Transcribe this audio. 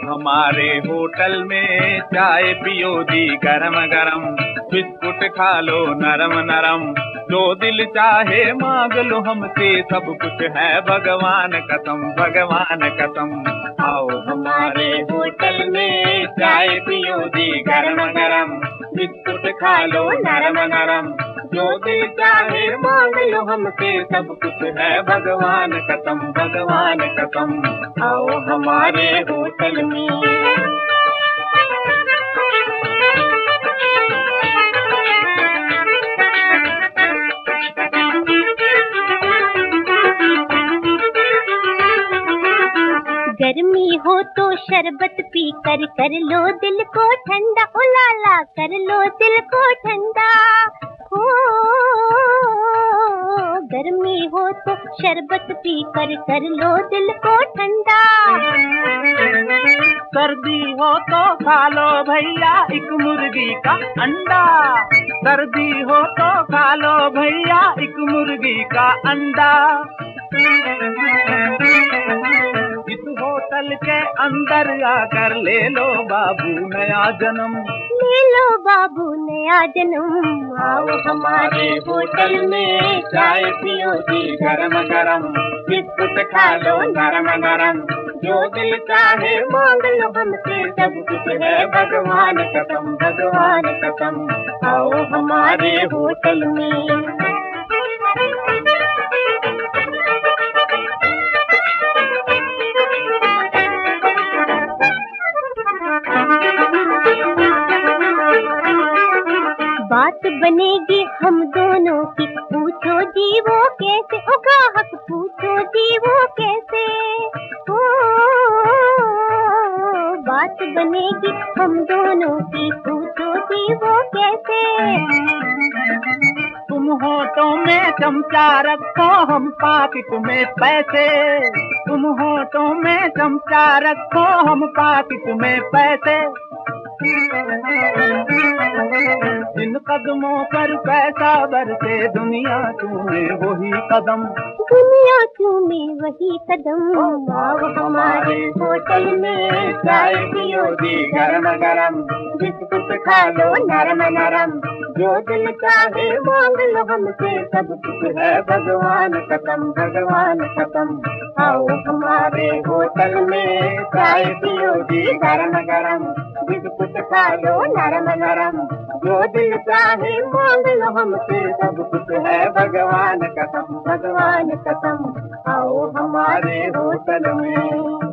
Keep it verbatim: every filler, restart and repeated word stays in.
हमारे होटल में चाय पियो जी गरम गरम, बिस्कुट खा लो नरम नरम, जो दिल चाहे मांग लो हमसे, सब कुछ है भगवान कसम भगवान कसम। आओ हमारे होटल में चाय पियो जी गरम गरम, बिस्कुट खा लो नरम नरम, जो दिल चाहे मांग लो हमसे, सब कुछ है भगवान कसम भगवान कसम। आओ हमारे होटल में। गर्मी हो तो शरबत पी कर कर लो दिल को ठंडा, ओ लाला कर लो दिल को ठंडा। हो गर्मी हो तो शरबत पी कर कर लो दिल को ठंडा। सर्दी हो तो खा लो भैया एक मुर्गी का अंडा, सर्दी हो तो खा लो भैया एक मुर्गी का अंडा। इस होटल के अंदर आकर ले लो बाबू नया जन्म, ले लो बाबू नया जन्म। आओ हमारे होटल में चाय पियो जी गरम गरम, बिस्कुट खा लो नरम नरम, जो दिल चाहे मांग लो हमसे, सब कुछ है भगवान कसम भगवान कसम। आओ हमारे होटल में। बात बनेगी हम दोनों की, पूछो जी वो कैसे, ओ ग्राहक पूछो जी वो कैसे। ओ बात बनेगी हम दोनों की, पूछो जी वो कैसे। तुम होठों में चमचा रखो हम पाकिट में पैसे, तुम होठों में चमचा रखो हम पाकिट में पैसे। जिन कदमों पर पैसा बरसे दुनिया चूमे वही कदम, दुनिया चूमे वही कदम। आओ हमारे होटल में चाय पियो जी गरम गरम, बिस्कुट खा लो नरम नरम, जो दिल चाहे मांग लो हमसे, सब कुछ है भगवान कसम भगवान कसम। आओ हमारे होटल में चाय पियो जी गरम गरम, बिस्कुट खा लो नरम नरम, जो दिल चाहे मांग लो हमसे, सब कुछ है भगवान कसम भगवान कसम। आओ हमारे होटल में।